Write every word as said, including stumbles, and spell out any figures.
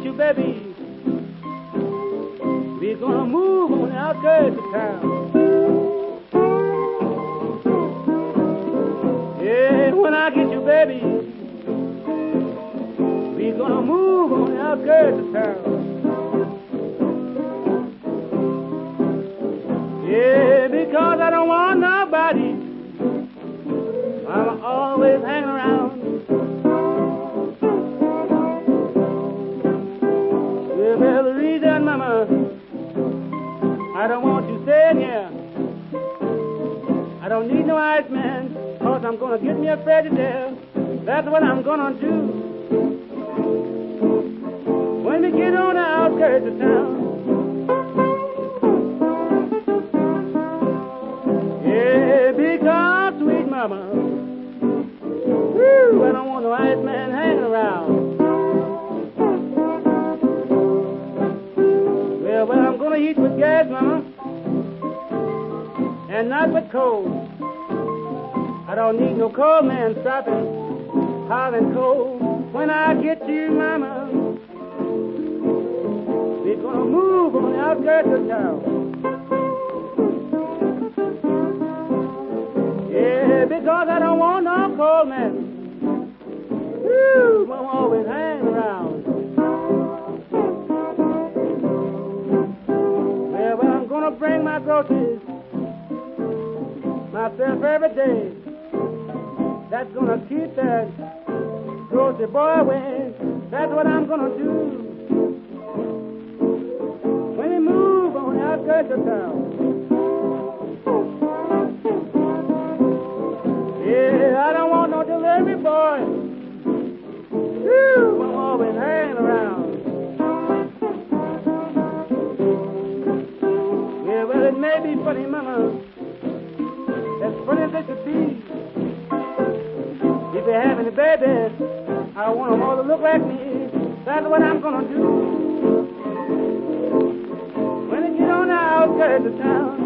get you, baby, we're gonna move on the outskirts of town. Yeah, when I get you, baby, we're gonna move on the outskirts of town. Yeah, because I don't want nobody, I'm always hanging around. Yeah, well, the reason, mama, I don't want you staying here. I don't need no ice man, cause I'm gonna get me a Frigidaire. That's what I'm gonna do when we get on the outskirts of town. Yeah, because, sweet mama, woo, I don't want no ice man hanging around. Well, well, I'm gonna eat with gas, mama, and not with coal. I don't need no coal man stopping, hollering coal. When I get you, mama, we're gonna move on the outskirts of town. Yeah, because I don't want no coal man. Woo, I'm always hanging around. Well, well, I'm gonna bring my groceries myself every day. That's gonna keep that grocery boy away. That's what I'm gonna do when we move on the outskirts of town. Yeah, I don't want no delivery boy. Woo, I'm always hanging around. Yeah, well, it may be funny, mama, as funny as it could be. If you're having a baby, I want them all to look like me. That's what I'm gonna do when I get on the outskirts of town.